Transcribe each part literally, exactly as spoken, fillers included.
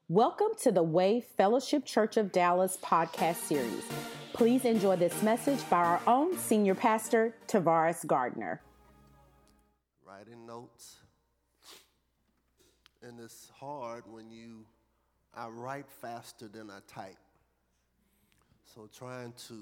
Welcome to the Way Fellowship Church of Dallas podcast series. Please enjoy this message by our own senior pastor, Tavares Gardner. Writing notes, and it's hard when you, I write faster than I type. So trying to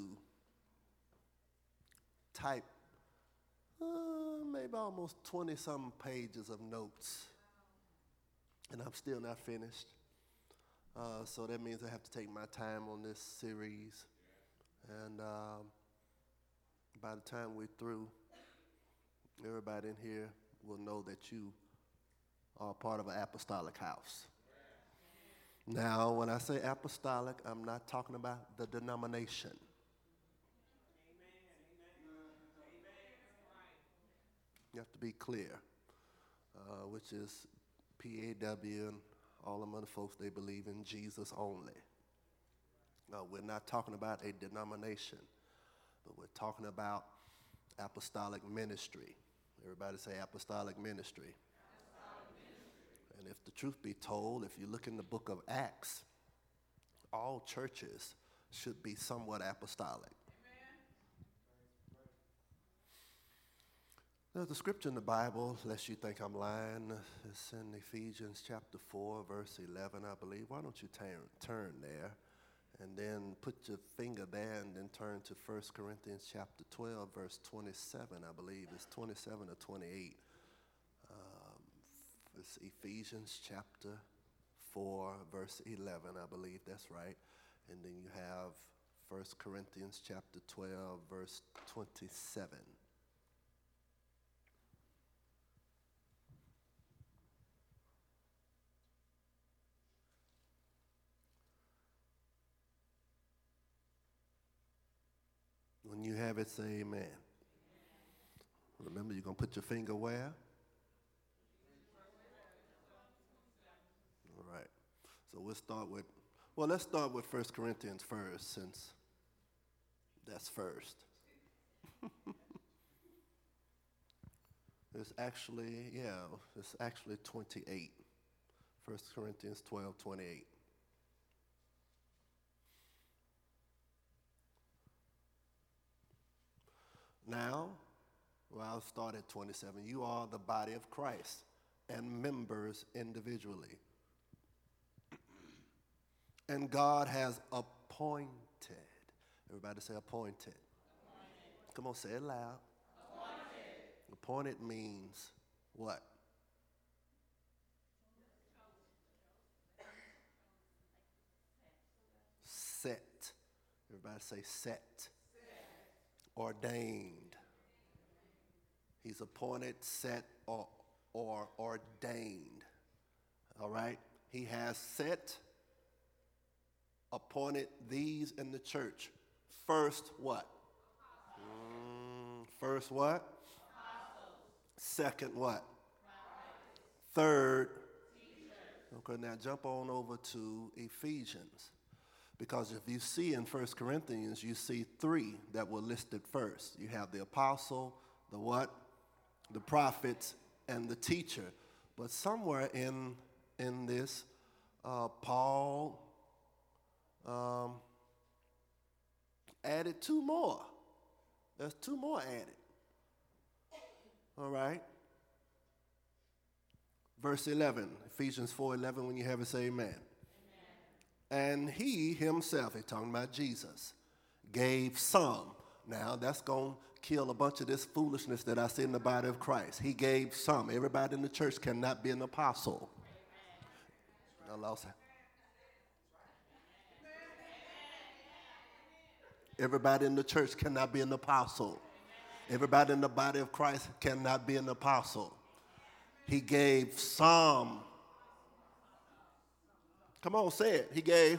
type uh, maybe almost twenty-something pages of notes, and I'm still not finished. Uh, so that means I have to take my time on this series. And um, by the time we're through, everybody in here will know that you are part of an apostolic house. Now, when I say apostolic, I'm not talking about the denomination. You have to be clear, uh, which is P A W and all them other folks, they believe in Jesus only. No, we're not talking about a denomination, but we're talking about apostolic ministry. Everybody say apostolic ministry. Apostolic ministry. And if the truth be told, if you look in the book of Acts, all churches should be somewhat apostolic. There's a scripture in the Bible, lest you think I'm lying. It's in Ephesians chapter four, verse eleven, I believe. Why don't you turn, turn there, and then put your finger there, and then turn to First Corinthians chapter twelve, verse twenty-seven, I believe. It's twenty-seven or twenty-eight. Um, it's Ephesians chapter four, verse eleven, I believe. That's right. And then you have First Corinthians chapter twelve, verse twenty-seven. When you have it, say amen. Remember, you're going to put your finger where? All right. So we'll start with, well, let's start with First Corinthians first, since that's first. It's actually, yeah, it's actually twenty-eight. First Corinthians twelve, twenty-eight. Now, well, I'll start at twenty-seven. You are the body of Christ and members individually. And God has appointed. Everybody say appointed. Appointed. Come on, say it loud. Appointed. Appointed means what? Set. Everybody say set. Ordained. He's appointed, set, or, or ordained. All right? He has set, appointed these in the church. First, what? Mm, first, what? Apostles. Second, what? Prophets. Third, teachers. Okay, now jump on over to Ephesians. Because if you see in First Corinthians, you see three that were listed first. You have the apostle, the what? The prophets, and the teacher. But somewhere in, in this, uh, Paul um, added two more. There's two more added. All right? Verse eleven, Ephesians four eleven, when you have it, say amen. And he himself, he's talking about Jesus, gave some. Now, that's going to kill a bunch of this foolishness that I see in the body of Christ. He gave some. Everybody in the church cannot be an apostle. Now, everybody in the church cannot be an apostle. Everybody in the body of Christ cannot be an apostle. He gave some. Come on, say it. He gave.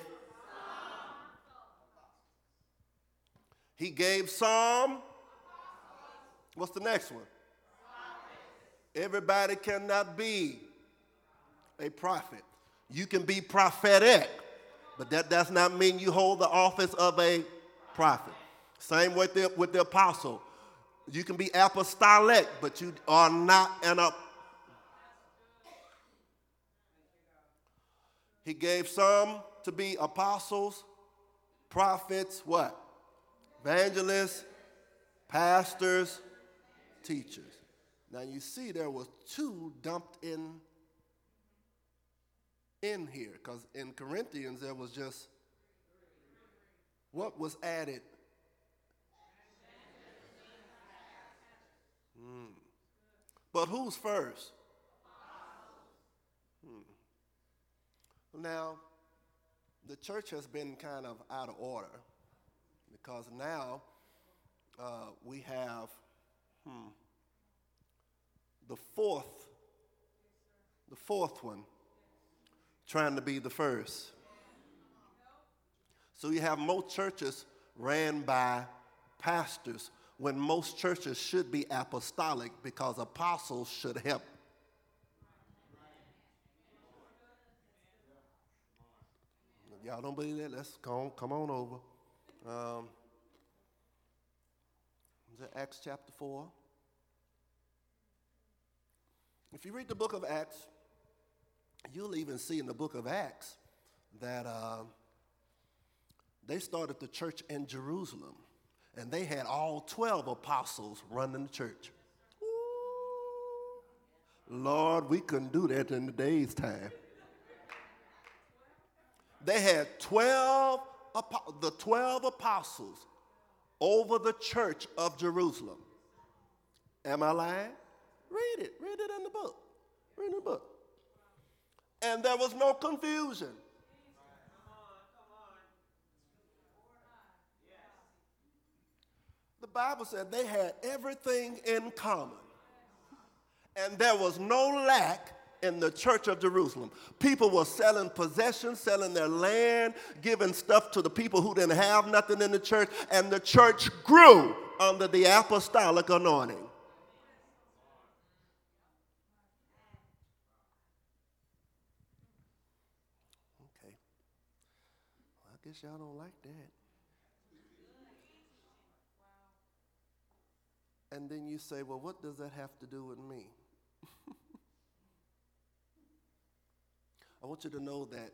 He gave some. What's the next one? Everybody cannot be a prophet. You can be prophetic, but that does not mean you hold the office of a prophet. Same with the, with the apostle. You can be apostolic, but you are not an apostle. He gave some to be apostles, prophets, what? Evangelists, pastors, teachers. Now you see there was two dumped in in here, because in Corinthians there was just, what was added? Hmm. But who's first? Hmm. Now, the church has been kind of out of order, because now uh, we have hmm, the fourth, the fourth one trying to be the first. So you have most churches ran by pastors when most churches should be apostolic, because apostles should help. Y'all don't believe that? Let's come on, come on over. Um, is it Acts chapter four? If you read the book of Acts, you'll even see in the book of Acts that uh, they started the church in Jerusalem, and they had all twelve apostles running the church. Ooh, Lord, we couldn't do that in the day's time. They had twelve, the twelve apostles over the church of Jerusalem. Am I lying? Read it. Read it in the book. Read the book. And there was no confusion. The Bible said they had everything in common. And there was no lack in the church of Jerusalem. People were selling possessions, selling their land, giving stuff to the people who didn't have nothing in the church, and the church grew under the apostolic anointing. Okay. Well, I guess y'all don't like that. And then you say, well, what does that have to do with me? I want you to know that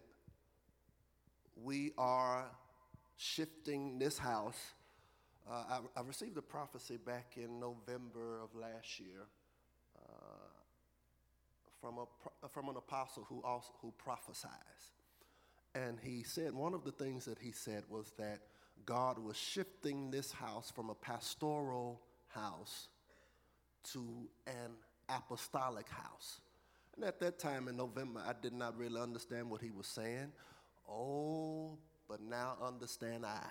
we are shifting this house. Uh, I, I received a prophecy back in November of last year uh, from a from an apostle who also who prophesies, and he said one of the things that he said was that God was shifting this house from a pastoral house to an apostolic house. And at that time in November, I did not really understand what he was saying. Oh, but now understand I.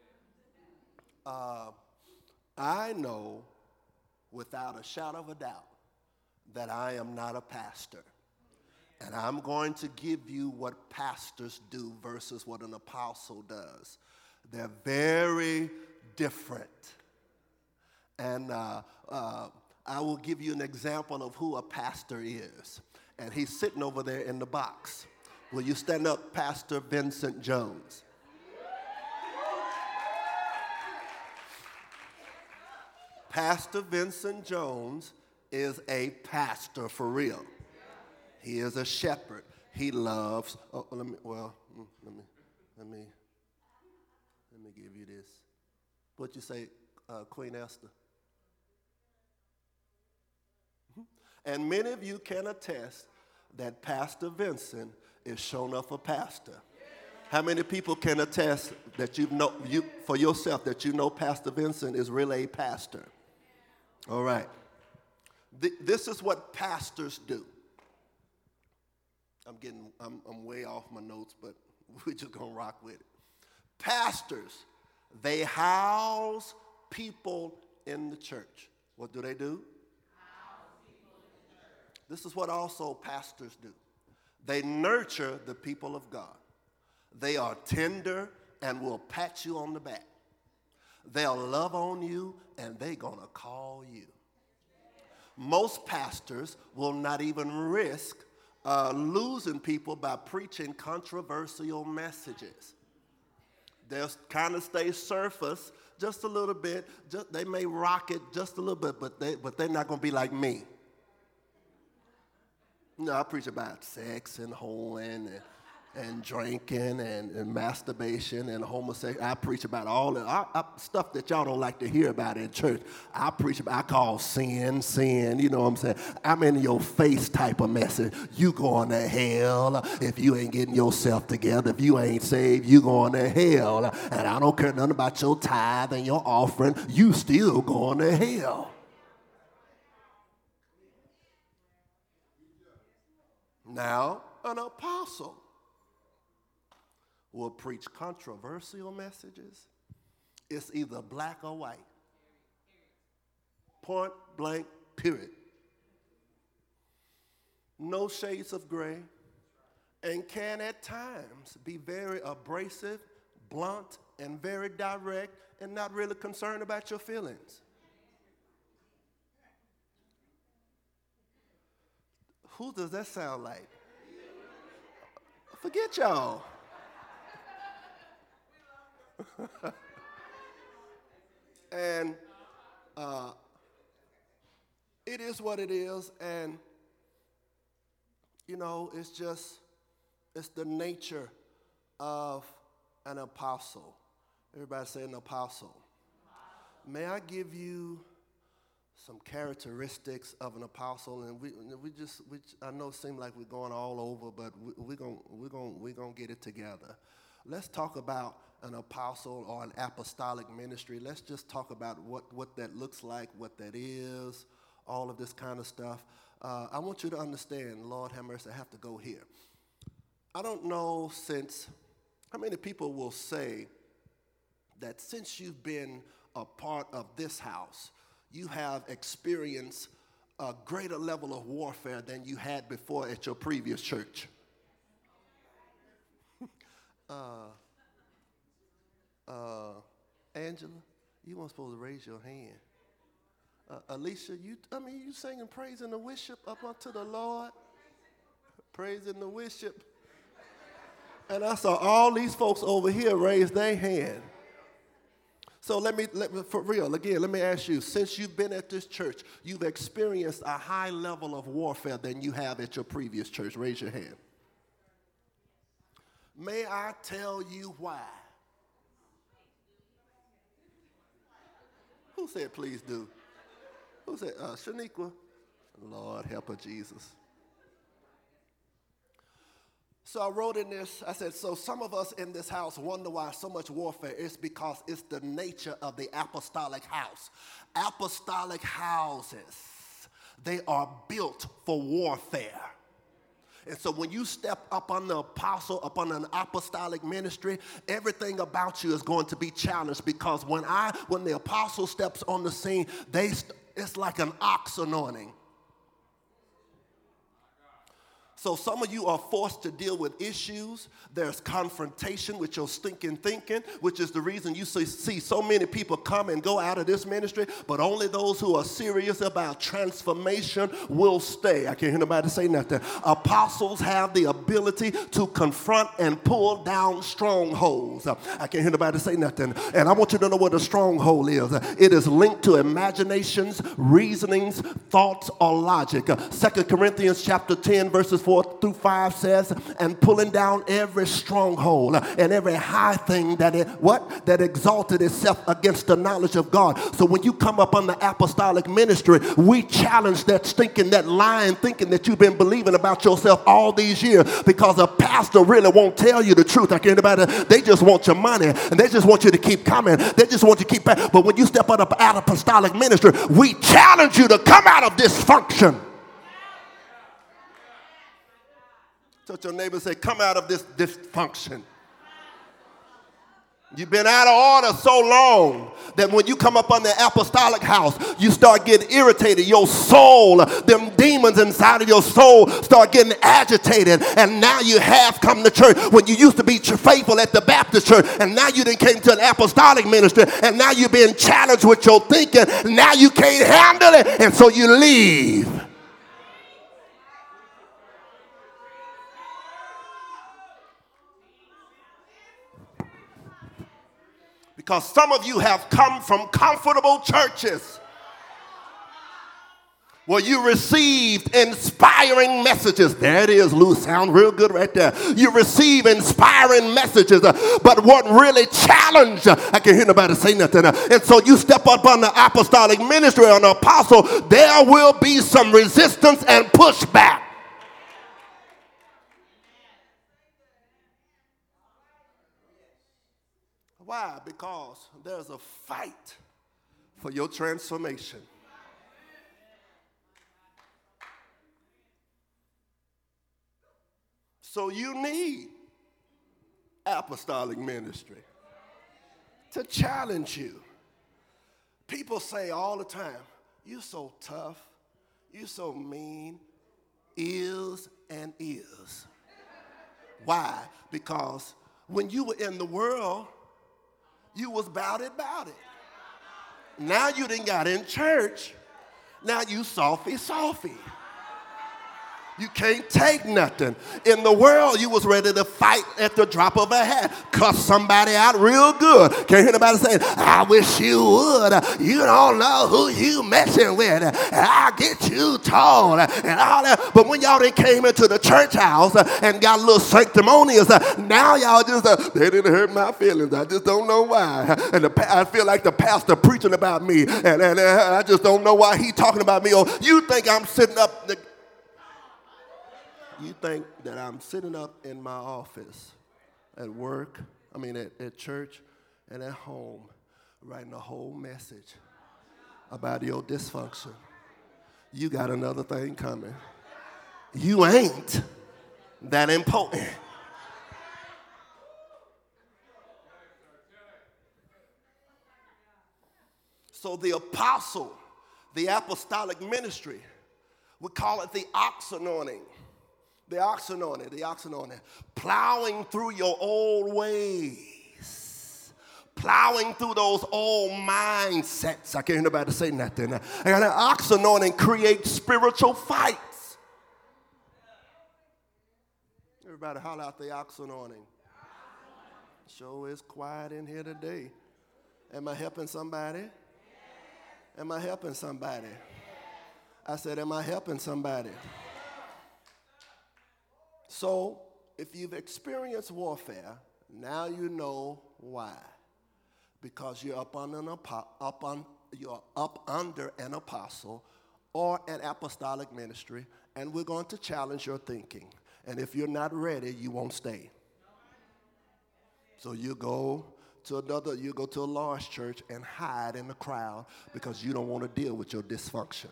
Uh, I know without a shadow of a doubt that I am not a pastor. And I'm going to give you what pastors do versus what an apostle does. They're very different. And uh, uh, I will give you an example of who a pastor is. And he's sitting over there in the box. Will you stand up, Pastor Vincent Jones? Pastor Vincent Jones is a pastor for real. He is a shepherd. He loves, oh, let me, well, let me, let me, let me give you this. What you say, uh, Queen Esther? And many of you can attest that Pastor Vincent is shown up a pastor. How many people can attest that you know you for yourself that you know Pastor Vincent is really a pastor? All right. Th- this is what pastors do. I'm getting I'm, I'm way off my notes, but we're just gonna rock with it. Pastors, they house people in the church. What do they do? This is what also pastors do. They nurture the people of God. They are tender and will pat you on the back. They'll love on you and they're going to call you. Most pastors will not even risk uh, losing people by preaching controversial messages. They'll kind of stay surface just a little bit. Just, they may rock it just a little bit, but, they, but they're not going to be like me. No, I preach about sex and hoeing and, and drinking and, and masturbation and homosexuality. I preach about all the I, I, stuff that y'all don't like to hear about in church. I preach about, I call sin, sin, you know what I'm saying? I'm in your face type of message. You going to hell if you ain't getting yourself together. If you ain't saved, you going to hell. And I don't care nothing about your tithe and your offering. You still going to hell. Now, an apostle will preach controversial messages. It's either black or white. Point blank, period. No shades of gray, and can at times be very abrasive, blunt, and very direct, and not really concerned about your feelings. Who does that sound like? Forget y'all. And uh, it is what it is, and you know, it's just, it's the nature of an apostle. Everybody say an apostle. May I give you some characteristics of an apostle? And we we just, we, I know it seems like we're going all over, but we, we're going we're going we're going to get it together. Let's talk about an apostle or an apostolic ministry. Let's just talk about what, what that looks like, what that is, all of this kind of stuff. Uh, I want you to understand, Lord have mercy, I have to go here. I don't know since, how many people will say that since you've been a part of this house, you have experienced a greater level of warfare than you had before at your previous church? uh, uh, Angela, you weren't supposed to raise your hand. Uh, Alicia, you, I mean, you singing praise and the worship up unto the Lord. Praise and the worship. And I saw all these folks over here raise their hand. So let me, let me, for real, again, let me ask you, since you've been at this church, you've experienced a high level of warfare than you have at your previous church. Raise your hand. May I tell you why? Who said please do? Who said, uh, Shaniqua? Lord help her, Jesus. So I wrote in this, I said, so some of us in this house wonder why so much warfare. It's because it's the nature of the apostolic house. Apostolic houses, they are built for warfare. And so when you step up on the apostle, up on an apostolic ministry, everything about you is going to be challenged, because when I, when the apostle steps on the scene, they, it's like an ox anointing. So some of you are forced to deal with issues. There's confrontation with your stinking thinking, which is the reason you see, see so many people come and go out of this ministry, but only those who are serious about transformation will stay. I can't hear nobody say nothing. Apostles have the ability to confront and pull down strongholds. I can't hear nobody say nothing. And I want you to know what a stronghold is. It is linked to imaginations, reasonings, thoughts, or logic. Second Corinthians chapter ten, verses four through five says, and pulling down every stronghold and every high thing that it, what? That exalted itself against the knowledge of God. So when you come up on the apostolic ministry, we challenge that stinking, that lying thinking that you've been believing about yourself all these years, because a pastor really won't tell you the truth. I can't about it. They just want your money, and they just want you to keep coming. They just want you to keep back. But when you step out of apostolic ministry, we challenge you to come out of dysfunction. Touch your neighbor and say, come out of this dysfunction. You've been out of order so long that when you come up on the apostolic house, you start getting irritated. Your soul, them demons inside of your soul start getting agitated. And now you have come to church when you used to be faithful at the Baptist church. And now you done came to an apostolic ministry. And now you're being challenged with your thinking. Now you can't handle it. And so you leave. Because some of you have come from comfortable churches. Well, you received inspiring messages. There it is, Lou. Sound real good right there. You receive inspiring messages, uh, but what really challenged, uh, I can't hear nobody say nothing. Uh, and so you step up on the apostolic ministry or an apostle, there will be some resistance and pushback. Why? Because there's a fight for your transformation. So you need apostolic ministry to challenge you. People say all the time, "You're so tough, you're so mean," is and is. Why? Because when you were in the world, you was about it, about it. Now you done got in church, now you softy, softy. You can't take nothing. In the world, you was ready to fight at the drop of a hat. Cuss somebody out real good. Can't hear nobody saying, "I wish you would. You don't know who you messing with. I'll get you told," and all that. But when y'all done came into the church house and got a little sanctimonious, now y'all just, uh, they didn't hurt my feelings. I just don't know why. And the, I feel like the pastor preaching about me, and, and uh, I just don't know why he talking about me. Or you think I'm sitting up... The, You think that I'm sitting up in my office at work, I mean at, at church and at home, writing a whole message about your dysfunction. You got another thing coming. You ain't that important. So the apostle, the apostolic ministry, we call it the ox anointing. The ox anointing, the ox anointing, plowing through your old ways, plowing through those old mindsets. I can't hear nobody say nothing. And the ox anointing creates spiritual fights. Everybody holler out the ox anointing. Sure is quiet in here today. Am I helping somebody? Am I helping somebody? I said, am I helping somebody? So, if you've experienced warfare, now you know why. Because you're up on an apo- up on you're up under an apostle or an apostolic ministry, and we're going to challenge your thinking. And if you're not ready, you won't stay. So you go to another, you go to a large church and hide in the crowd because you don't want to deal with your dysfunction.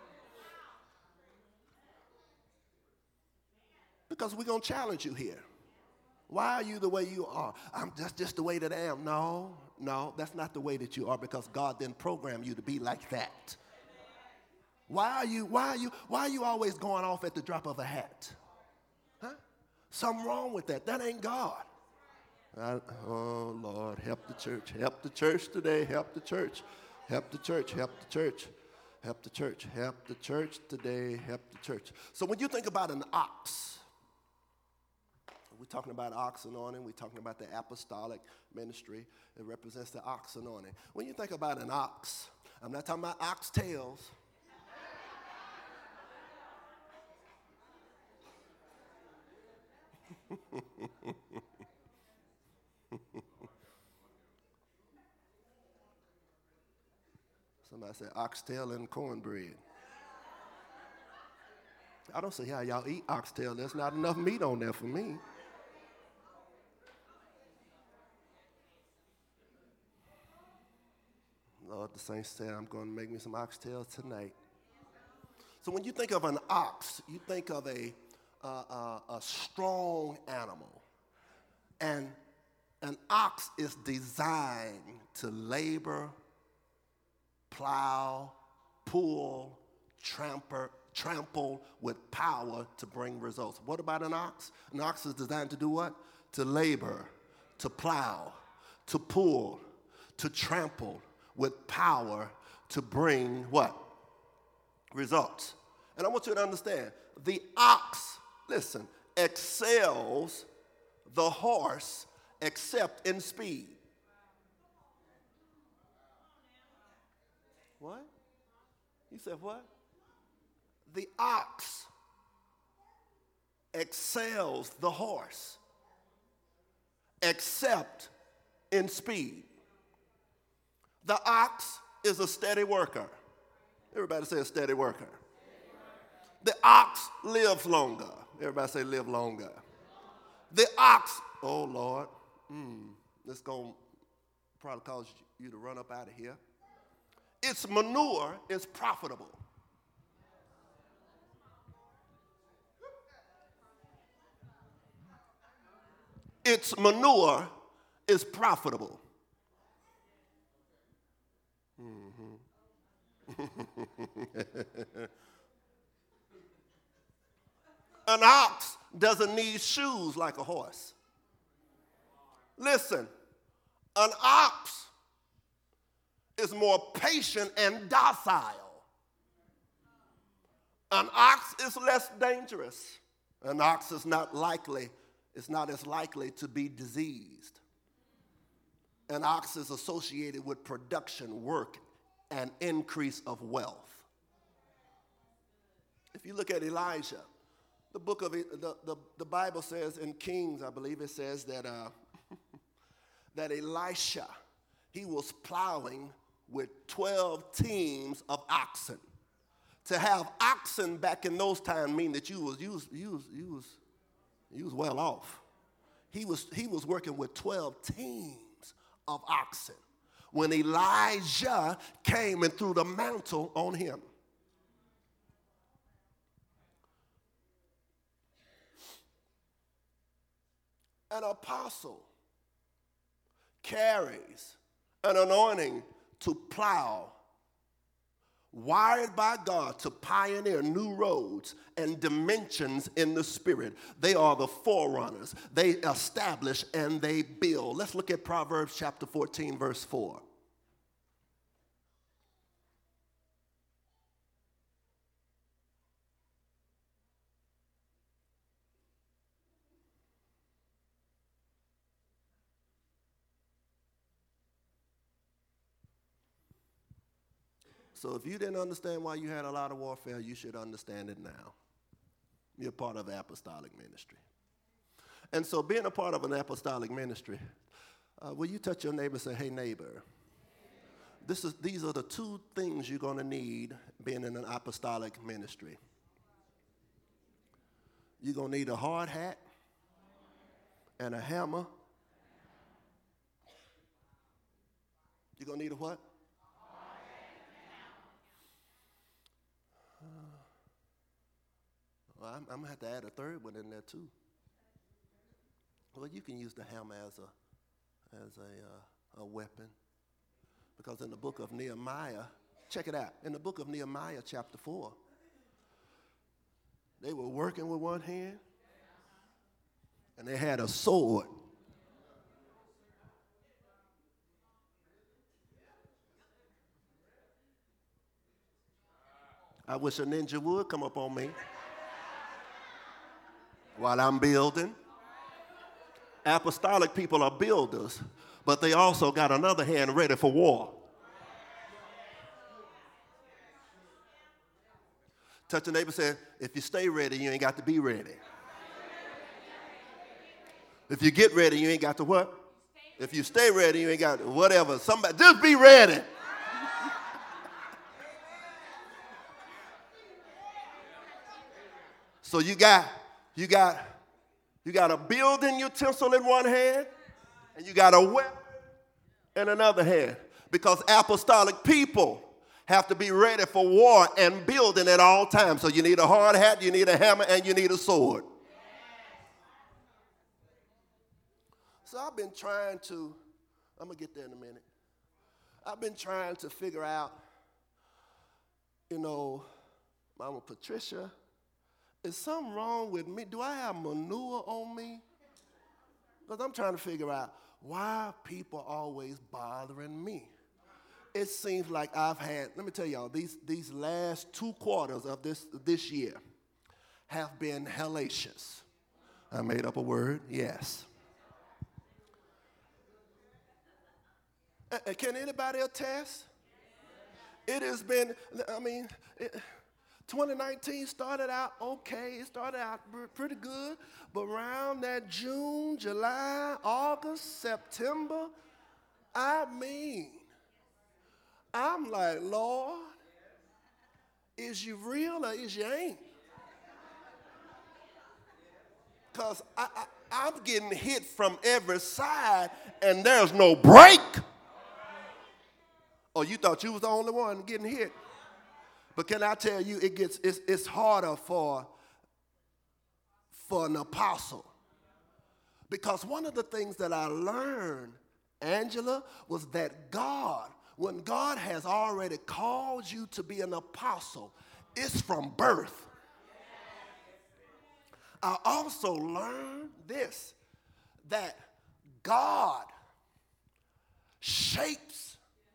Because we're going to challenge you here. Why are you the way you are? I'm just, just the way that I am. No, no, that's not the way that you are because God didn't program you to be like that. Why are you, why are you, why are you always going off at the drop of a hat? Huh? Something wrong with that. That ain't God. I, oh, Lord, help the church. Help the church today. Help the church. Help the church. Help the church. Help the church. Help the church today. Help the church. So when you think about an ox, we're talking about ox anointing. We're talking about the apostolic ministry. It represents the ox anointing. When you think about an ox, I'm not talking about oxtails. Somebody said oxtail and cornbread. I don't see how y'all eat oxtail. There's not enough meat on there for me. Lord, the saints said, I'm going to make me some oxtail tonight. So when you think of an ox, you think of a, uh, uh, a strong animal. And an ox is designed to labor, plow, pull, tramper, trample with power to bring results. What about an ox? An ox is designed to do what? To labor, to plow, to pull, to trample with power to bring what? Results. And I want you to understand, the ox, listen, excels the horse except in speed. What? You said what? The ox excels the horse, except in speed. The ox is a steady worker. Everybody say a steady worker. The ox lives longer. Everybody say live longer. The ox, oh Lord, mm, it's going to probably cause you to run up out of here. Its manure is profitable. Its manure is profitable. Mm-hmm. An ox doesn't need shoes like a horse. Listen, an ox is more patient and docile. An ox is less dangerous. An ox is not likely, it's not as likely to be diseased. An ox is associated with production, work, and increase of wealth. If you look at Elijah, the book of the, the, the Bible says in Kings, I believe it says that uh, that Elisha, he was plowing with twelve teams of oxen. To have oxen back in those times mean that you was you was you was you was you was well off. He was he was working with twelve teams of oxen when Elijah came and threw the mantle on him. An apostle carries an anointing to plow, wired by God to pioneer new roads and dimensions in the spirit. They are the forerunners. They establish and they build. Let's look at Proverbs chapter fourteen, verse four. So if you didn't understand why you had a lot of warfare, you should understand it now. You're part of the apostolic ministry. And so being a part of an apostolic ministry, uh, will you touch your neighbor and say, hey, neighbor, this is, these are the two things you're going to need being in an apostolic ministry. You're going to need a hard hat and a hammer. You're going to need a what? Well, I'm, I'm going to have to add a third one in there, too. Well, you can use the hammer as a, as a, uh, a weapon. Because in the book of Nehemiah, check it out. In the book of Nehemiah, chapter four, they were working with one hand, and they had a sword. I wish a ninja would come up on me while I'm building. Apostolic people are builders, but they also got another hand ready for war. Touch your neighbor and say, if you stay ready, you ain't got to be ready. If you get ready, you ain't got to what? If you stay ready, you ain't got to whatever. Somebody, just be ready. So you got, you got, you got a building utensil in one hand, and you got a weapon in another hand. Because apostolic people have to be ready for war and building at all times. So you need a hard hat, you need a hammer, and you need a sword. So I've been trying to, I'm going to get there in a minute. I've been trying to figure out, you know, Mama Patricia, is something wrong with me? Do I have manure on me? Because I'm trying to figure out why are people always bothering me. It seems like I've had, let me tell y'all, these, these last two quarters of this, this year have been hellacious. I made up a word, yes. Uh, can anybody attest? It has been, I mean, it, twenty nineteen started out okay. It started out pretty good. But around that June, July, August, September, I mean, I'm like, Lord, is you real or is you ain't? Because I, I, I'm getting hit from every side and there's no break. Oh, you thought you was the only one getting hit. But can I tell you, it gets it's, it's harder for, for an apostle. Because one of the things that I learned, Angela, was that God, when God has already called you to be an apostle, it's from birth. I also learned this, that God shapes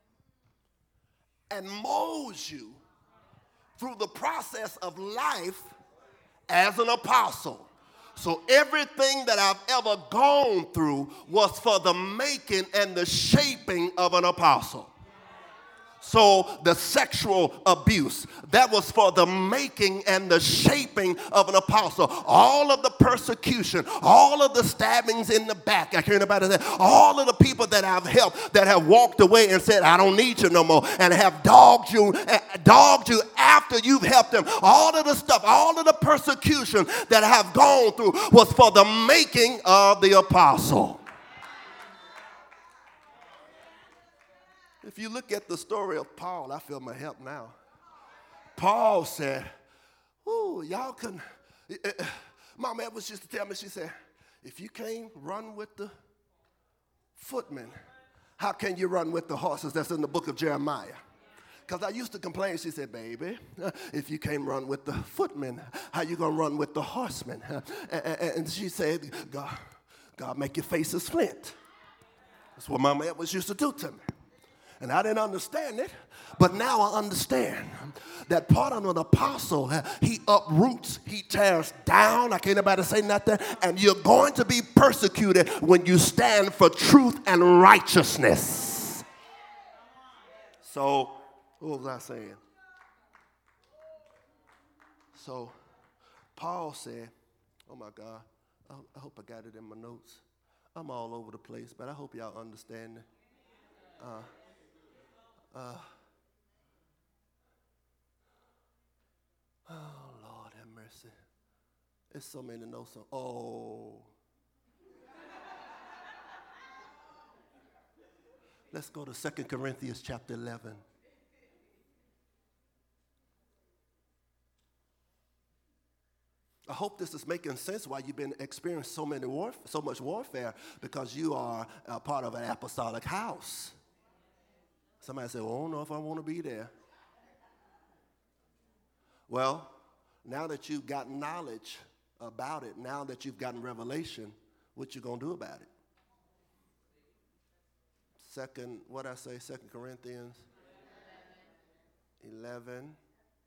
and molds you through the process of life as an apostle. So everything that I've ever gone through was for the making and the shaping of an apostle. So the sexual abuse, that was for the making and the shaping of an apostle. All of the persecution, all of the stabbings in the back, I hear anybody say, all of the people that I've helped that have walked away and said, I don't need you no more, and have dogged you, dogged you after you've helped them. All of the stuff, all of the persecution that I have gone through was for the making of the apostle. If you look at the story of Paul, I feel my help now. Paul said, ooh, y'all can, uh, Mama Edwards used to tell me, she said, if you can't run with the footmen, how can you run with the horses? That's in the book of Jeremiah. Because I used to complain, she said, baby, if you can't run with the footmen, how you going to run with the horsemen? And she said, God, God make your face as flint. That's what Mama Edwards used to do to me. And I didn't understand it, but now I understand that part of an apostle, he uproots, he tears down. I can't nobody say nothing. And you're going to be persecuted when you stand for truth and righteousness. So, what was I saying? So, Paul said, oh my God, I hope I got it in my notes. I'm all over the place, but I hope y'all understand it. Uh, Uh, oh, Lord have mercy. There's so many notes. So, oh. Let's go to Second Corinthians chapter eleven. I hope this is making sense why you've been experiencing so many warf- so much warfare, because you are a part of an apostolic house. Somebody said, well, I don't know if I want to be there. Well, now that you've gotten knowledge about it, now that you've gotten revelation, what you going to do about it? Second, what I say, Second Corinthians eleven.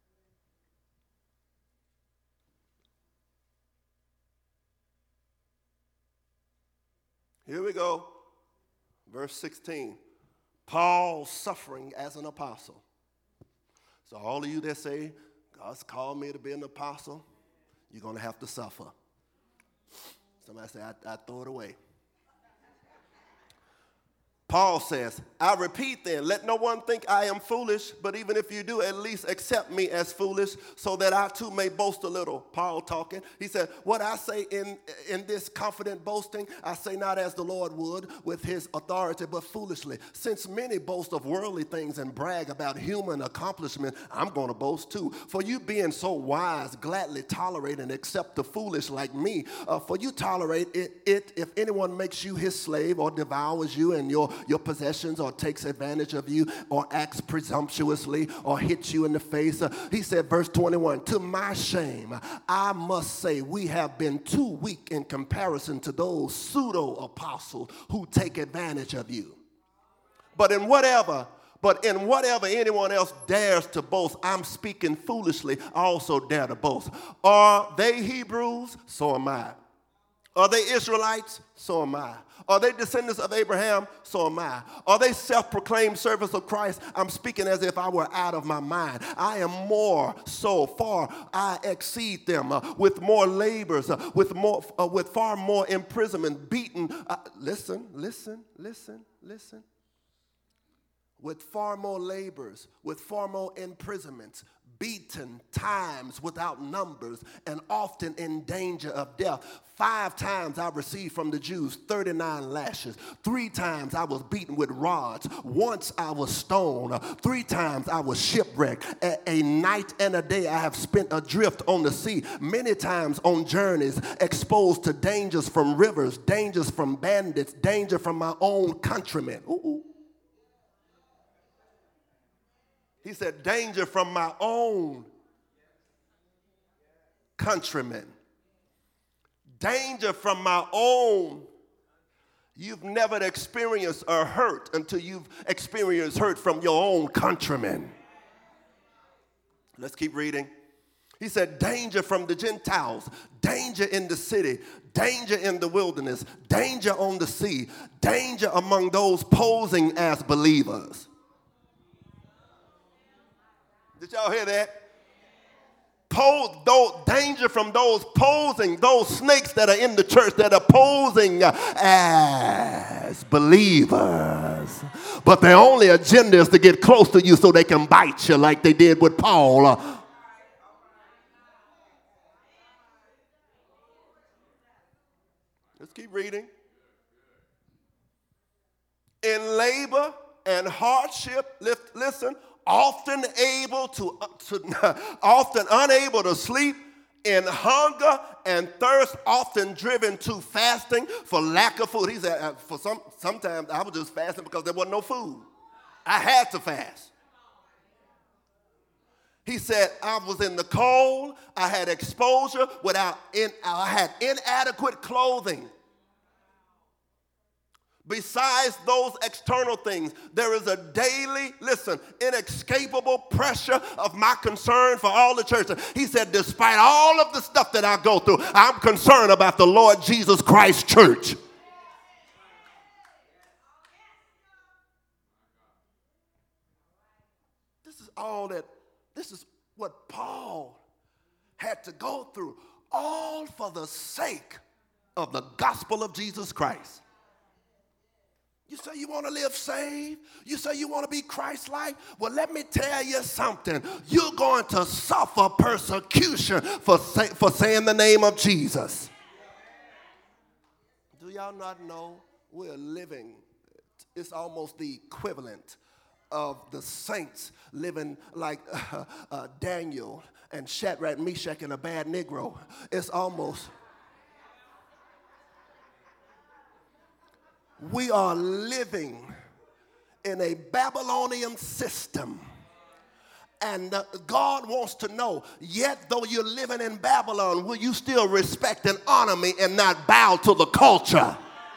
Here we go. Verse sixteen. Paul's suffering as an apostle. So all of you that say, God's called me to be an apostle, you're going to have to suffer. Somebody say, I, I throw it away. Paul says, I repeat then, let no one think I am foolish, but even if you do, at least accept me as foolish, so that I too may boast a little. Paul talking. He said, what I say in, in this confident boasting, I say not as the Lord would with his authority, but foolishly. Since many boast of worldly things and brag about human accomplishment, I'm going to boast too. For you being so wise, gladly tolerate and accept the foolish like me. Uh, for you tolerate it, it if anyone makes you his slave or devours you and your your possessions, or takes advantage of you, or acts presumptuously, or hits you in the face. Uh, he said, verse twenty-one, to my shame, I must say we have been too weak in comparison to those pseudo-apostles who take advantage of you. But in whatever, but in whatever anyone else dares to boast, I'm speaking foolishly, I also dare to boast. Are they Hebrews? So am I. Are they Israelites? So am I. Are they descendants of Abraham? So am I. Are they self-proclaimed servants of Christ? I'm speaking as if I were out of my mind. I am more so far. I exceed them uh, with more labors, uh, with more, uh, with far more imprisonment, beaten. Uh, listen, listen, listen, listen. With far more labors, with far more imprisonments, beaten times without numbers, and often in danger of death. Five times I received from the Jews thirty-nine lashes. Three times I was beaten with rods. Once I was stoned. Three times I was shipwrecked. A, a night and a day I have spent adrift on the sea. Many times on journeys, exposed to dangers from rivers, dangers from bandits, danger from my own countrymen. Ooh. He said, danger from my own countrymen. Danger from my own. You've never experienced a hurt until you've experienced hurt from your own countrymen. Let's keep reading. He said, danger from the Gentiles, danger in the city, danger in the wilderness, danger on the sea, danger among those posing as believers. Did y'all hear that? Pose, those, danger from those posing, those snakes that are in the church that are posing as believers. But their only agenda is to get close to you so they can bite you like they did with Paul. Let's keep reading. In labor and hardship, listen, often able to, uh, to often unable to sleep, in hunger and thirst, often driven to fasting for lack of food. He said, uh, for some, sometimes I was just fasting because there wasn't no food. I had to fast. He said, I was in the cold, I had exposure without, in, I had inadequate clothing. Besides those external things, there is a daily, listen, inescapable pressure of my concern for all the churches. He said, despite all of the stuff that I go through, I'm concerned about the Lord Jesus Christ church. This is all that, this is what Paul had to go through, all for the sake of the gospel of Jesus Christ. You say you want to live saved? You say you want to be Christ-like? Well, let me tell you something. You're going to suffer persecution for, say, for saying the name of Jesus. Do y'all not know we're living, it's almost the equivalent of the saints living like uh, uh, Daniel and Shadrach, Meshach, and a bad Negro. It's almost... We are living in a Babylonian system. And uh, God wants to know, yet though you're living in Babylon, will you still respect and honor me and not bow to the culture?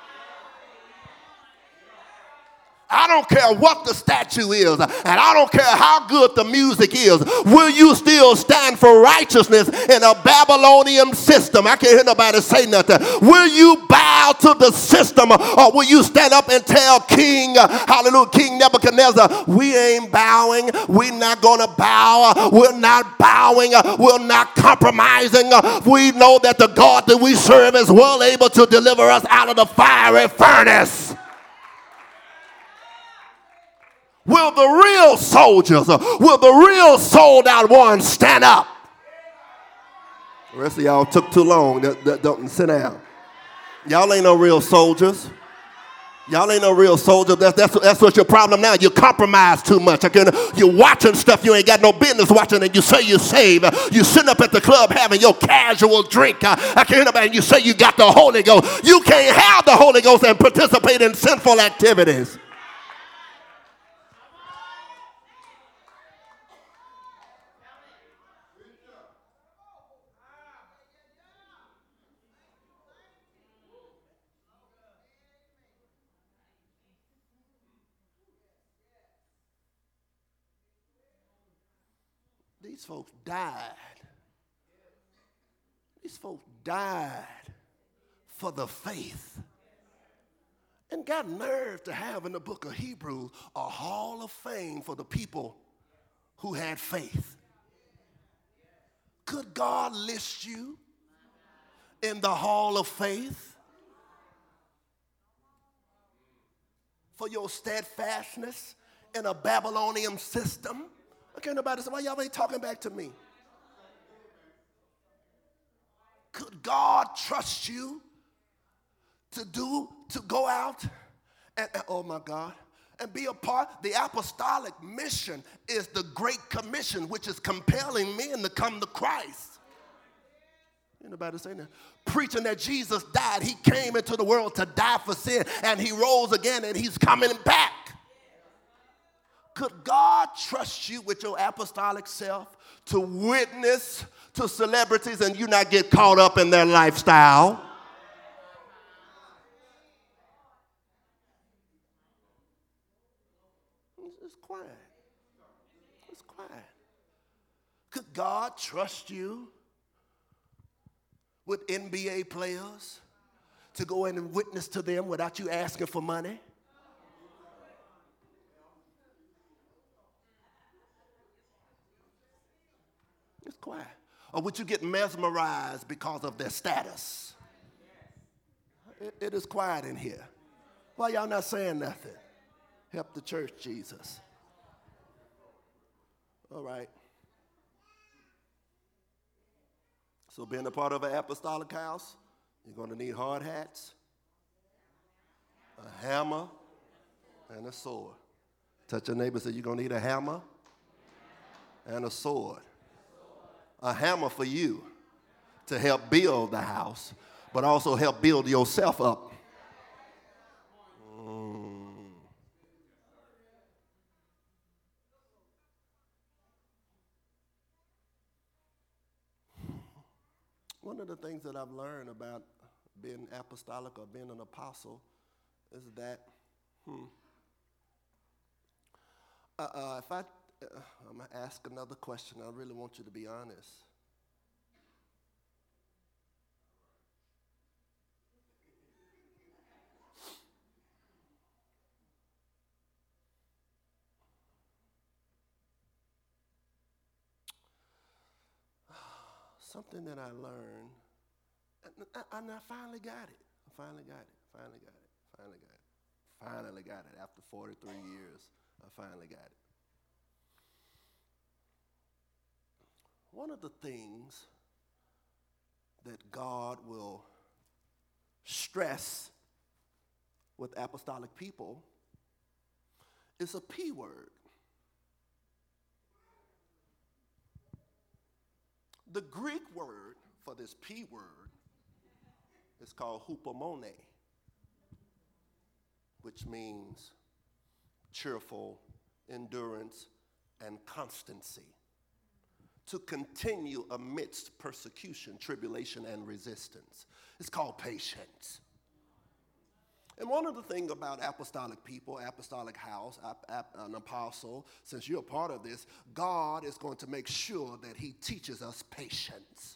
I don't care what the statue is, and I don't care how good the music is. Will you still stand for righteousness in a Babylonian system? I can't hear nobody say nothing. Will you bow to the system, or will you stand up and tell King, hallelujah, King Nebuchadnezzar, we ain't bowing, we're not going to bow, we're not bowing, we're not compromising. We know that the God that we serve is well able to deliver us out of the fiery furnace. Will the real soldiers, will the real sold out ones stand up? The rest of y'all took too long. Don't sit down. Y'all ain't no real soldiers. Y'all ain't no real soldiers. That's, that's, that's what's your problem now. You compromise too much. Okay? You're watching stuff you ain't got no business watching, and you say you're saved. You sitting up at the club having your casual drink. I can't hear nobody, and you say you got the Holy Ghost. You can't have the Holy Ghost and participate in sinful activities. These folks died. These folks died for the faith. And got nerve to have in the book of Hebrews a hall of fame for the people who had faith. Could God list you in the hall of faith for your steadfastness in a Babylonian system? Okay, nobody say, why y'all ain't talking back to me? Could God trust you to do, to go out and, and, oh my God, and be a part? The apostolic mission is the Great Commission, which is compelling men to come to Christ. Anybody saying that? Preaching that Jesus died. He came into the world to die for sin, and he rose again, and he's coming back. Could God trust you with your apostolic self to witness to celebrities and you not get caught up in their lifestyle? It's quiet. It's quiet. Could God trust you with N B A players to go in and witness to them without you asking for money? It's quiet. Or would you get mesmerized because of their status? It, it is quiet in here. Why y'all not saying nothing? Help the church, Jesus. All right. So being a part of an apostolic house, you're going to need hard hats, a hammer, and a sword. Touch your neighbor and say, you're going to need a hammer and a sword. A hammer for you to help build the house, but also help build yourself up. Mm. One of the things that I've learned about being apostolic or being an apostle is that, hmm, uh, uh, if I, uh, I'm going to ask another question. I really want you to be honest. Something that I learned, and I, and I finally got it. I finally got it. Finally got it. Finally got it. Finally got it. After forty-three years, I finally got it. One of the things that God will stress with apostolic people is a P word. The Greek word for this P word is called hupomone, which means cheerful, endurance, and constancy. To continue amidst persecution, tribulation, and resistance. It's called patience. And one of the things about apostolic people, apostolic house, ap- ap- an apostle, since you're a part of this, God is going to make sure that he teaches us patience.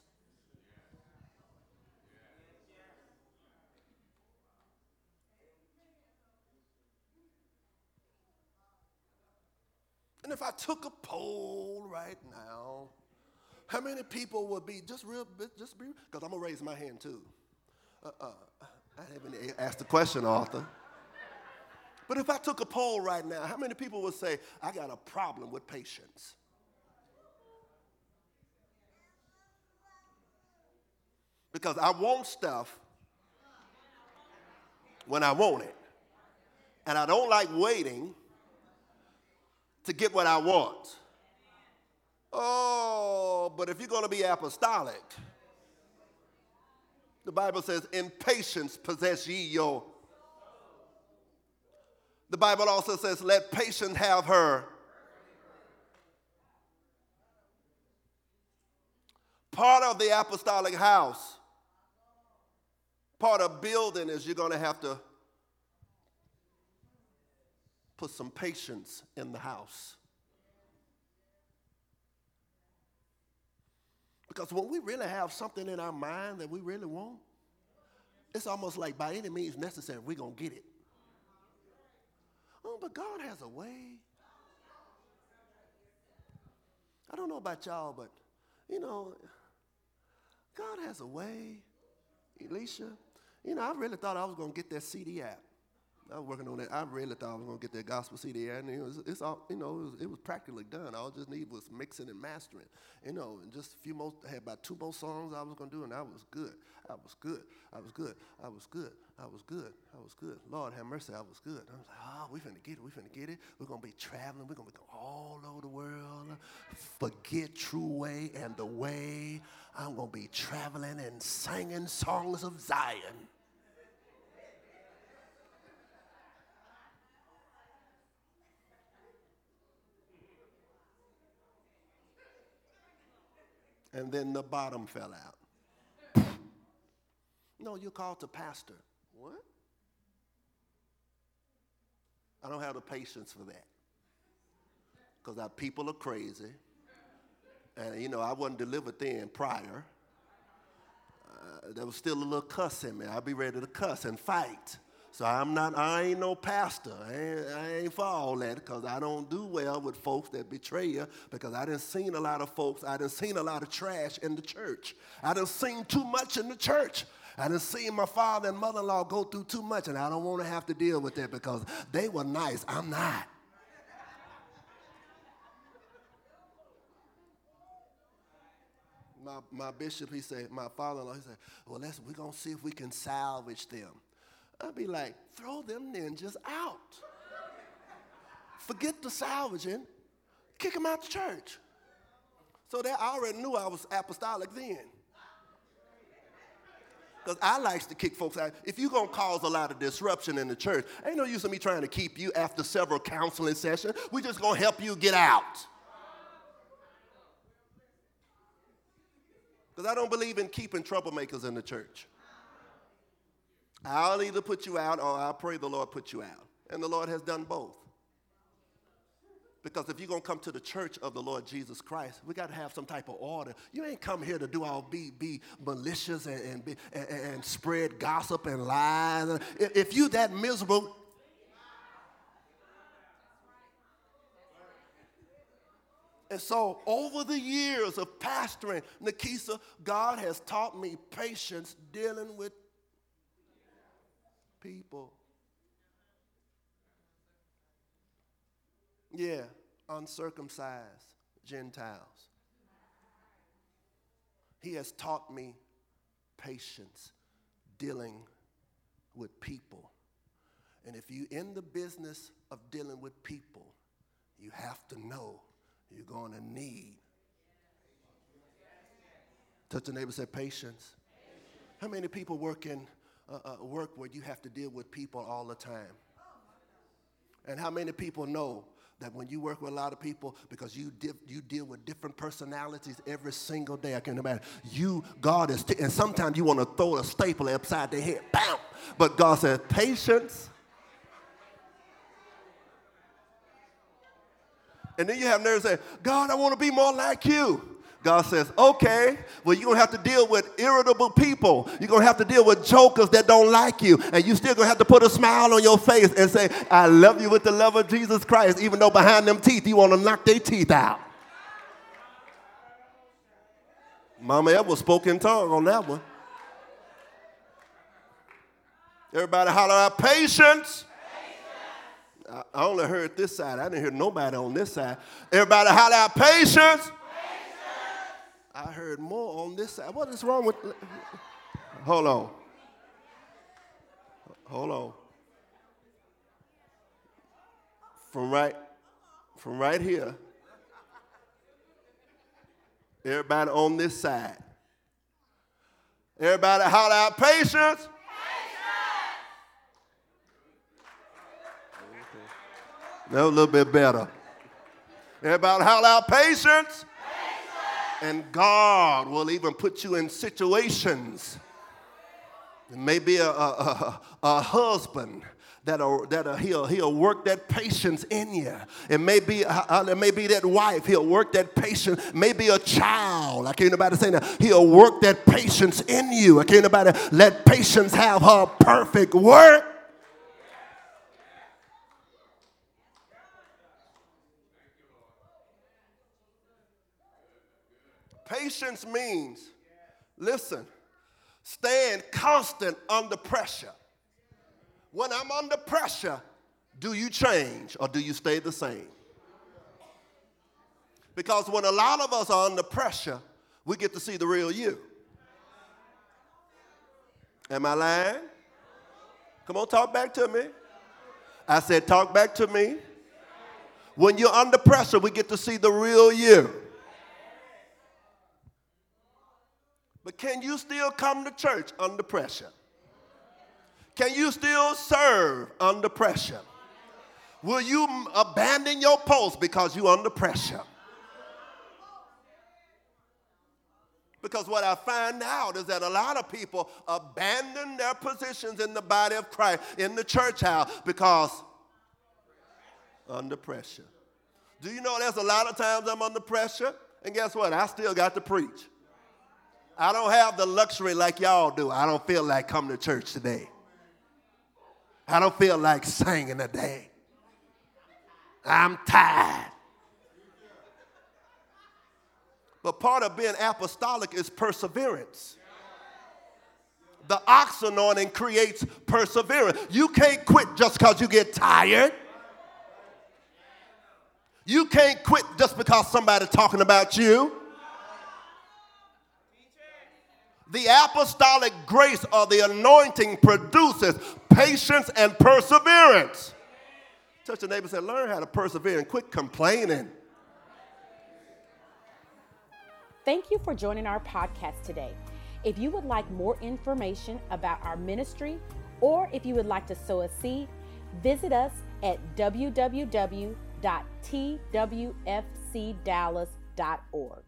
And if I took a poll right now, how many people would be, just real, just be, because I'm going to raise my hand too. Uh, uh, I haven't asked the question, Arthur. But if I took a poll right now, how many people would say, I got a problem with patience? Because I want stuff when I want it. And I don't like waiting to get what I want. Oh, but if you're going to be apostolic, the Bible says, in patience possess ye your. The Bible also says, let patience have her. Part of the apostolic house, part of building is you're going to have to put some patience in the house. Because when we really have something in our mind that we really want, It's almost like by any means necessary, we're going to get it. Oh, but God has a way. I don't know about y'all, but, you know, God has a way. Elisha, you know, I really thought I was going to get that C D app. I was working on that. I really thought I was going to get that gospel C D, and it was, it's all, you know, it was, it was practically done. All I just needed was mixing and mastering, you know, and just a few more. I had about two more songs I was going to do, and I was good. I was good. I was good. I was good. I was good. I was good. Lord have mercy, I was good. I was like, oh, we finna get it. We finna get it. We're going to be traveling. We're going to be all over the world. Forget True Way and the Way. I'm going to be traveling and singing songs of Zion. And then the bottom fell out. No, you're called to pastor. What? I don't have the patience for that. Because our people are crazy. And, you know, I wasn't delivered then prior. Uh, there was still a little cuss in me. I'd be ready to cuss and fight. So I'm not, I ain't no pastor. I ain't, I ain't for all that because I don't do well with folks that betray you because I done seen a lot of folks, I done seen a lot of trash in the church. I done seen too much in the church. I done seen my father and mother-in-law go through too much, and I don't want to have to deal with that because they were nice. I'm not. My, my bishop, he said, my father-in-law, he said, well, let's, we're going to see if we can salvage them. I'd be like, throw them ninjas out. Forget the salvaging. Kick them out the church. So that I already knew I was apostolic then. Because I likes to kick folks out. If you're going to cause a lot of disruption in the church, ain't no use of me trying to keep you after several counseling sessions. We're just going to help you get out. Because I don't believe in keeping troublemakers in the church. I'll either put you out or I'll pray the Lord put you out. And the Lord has done both. Because if you're going to come to the church of the Lord Jesus Christ, we got to have some type of order. You ain't come here to do all be, be malicious and, and, be, and, and spread gossip and lies. If you that miserable, and so over the years of pastoring, Nikisa, God has taught me patience dealing with people. Yeah, uncircumcised Gentiles. He has taught me patience dealing with people. And if you're in the business of dealing with people, you have to know you're going to need. Touch the neighbor, say patience. How many people work in uh, uh, work where you have to deal with people all the time? And how many people know that when you work with a lot of people, because you di- you deal with different personalities every single day, I can't imagine. You, God is, t- and sometimes you want to throw a staple upside their head, bam! But God says, patience. And then you have nerves say, God, I want to be more like you. God says, okay, well, you're going to have to deal with irritable people. You're going to have to deal with jokers that don't like you. And you're still going to have to put a smile on your face and say, I love you with the love of Jesus Christ, even though behind them teeth, you want to knock their teeth out. Mama Eva spoke in tongue on that one. Everybody holler out, patience. I, I only heard this side. I didn't hear nobody on this side. Everybody holler out, patience. I heard more on this side. What is wrong with... Hold on. Hold on. From right, from right here, everybody on this side. Everybody holler out, patience. Patience. Okay. That was a little bit better. Everybody holler out, patience. And God will even put you in situations. Maybe a, a, a, a husband that'll, that'll he'll, he'll work that patience in you. It may be, uh, it may be that wife. He'll work that patience. Maybe a child. I can't nobody say that. He'll work that patience in you. I can't nobody let patience have her perfect work. Patience means, listen, staying constant under pressure. When I'm under pressure, do you change or do you stay the same? Because when a lot of us are under pressure, we get to see the real you. Am I lying? Come on, talk back to me. I said, talk back to me. When you're under pressure, we get to see the real you. But can you still come to church under pressure? Can you still serve under pressure? Will you abandon your post because you're under pressure? Because what I find out is that a lot of people abandon their positions in the body of Christ, in the church house, because under pressure. Do you know there's a lot of times I'm under pressure? And guess what? I still got to preach. I don't have the luxury like y'all do. I don't feel like coming to church today. I don't feel like singing today. I'm tired. But part of being apostolic is perseverance. The ox anointing creates perseverance. You can't quit just because you get tired. You can't quit just because somebody's talking about you. The apostolic grace or the anointing produces patience and perseverance. Touch your neighbor and say, learn how to persevere and quit complaining. Thank you for joining our podcast today. If you would like more information about our ministry, or if you would like to sow a seed, visit us at w w w dot t w f c dallas dot org.